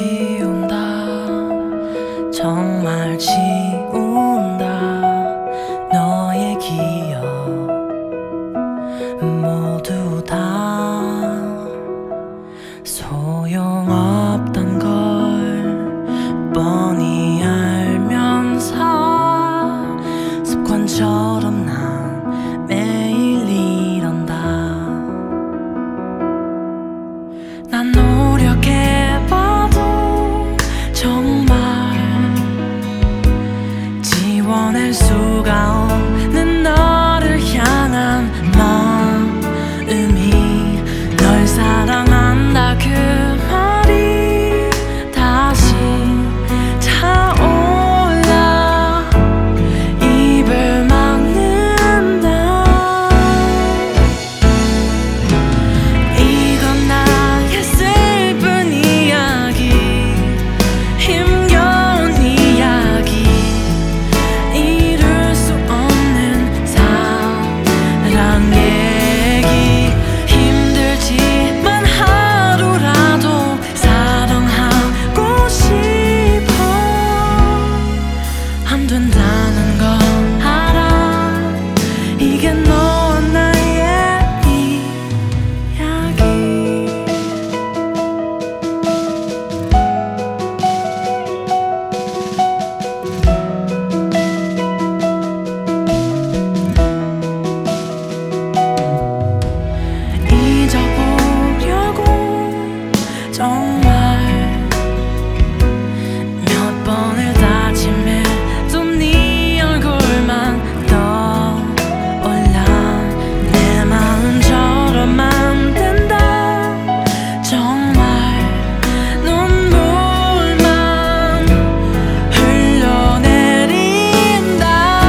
지운다 정말 지운다 너의 기억 모두 다 소용없단 걸 뻔히 알면서 습관처럼 난 매일 이런다. 난 노력해봐도 정말 지워낼 수가 없는 너를 향한 마음이 널 사랑한다 그 말이 다시 차올라 입을 막는다. 이건 나의 슬픈 이야기 힘겨운 이야기 이룰 수 없는 사랑 얘기 힘들지만 하루라도 사랑하고 싶어. 안 된다는 거 알아. 이게 너와 나의 이야기. 잊어보려고 정말 몇 번을 다짐해도 네 얼굴만 떠올라. 내 마음처럼 안 된다 정말 눈물만 흘러내린다.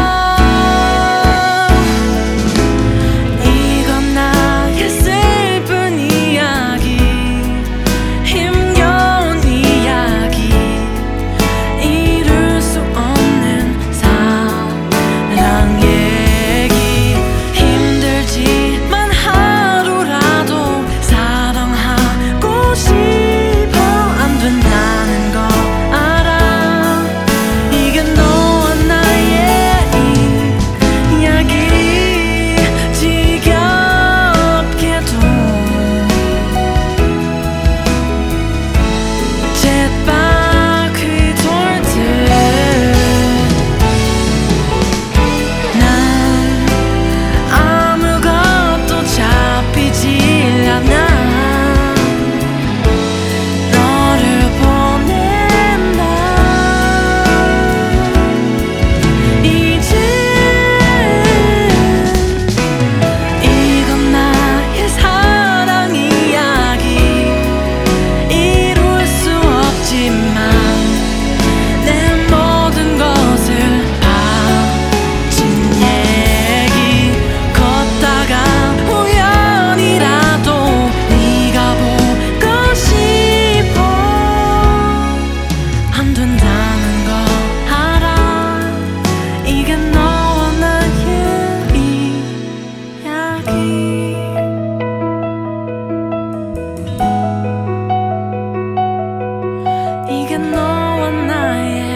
이건 나의 슬픈 이야기 힘겨운 이야기 이룰 수 없는 사랑 얘기 힘들지만 하루라도 사랑하고 싶어. 안 된다는 거 알아. 이게 너와 나의 이야기. 지겹게도 쳇바퀴 돌듯 난 아무것도 잡히질 않아. 너를 보낸다. 이젠 이건 나의 사랑 이야기 이룰 수 없지만 내 모든 것을 바친 얘기. 걷다가 우연이라도 네가 보고 싶어. 안 된다는 거 알아. 이게 너와 나의 이야기. 이게 너와 나의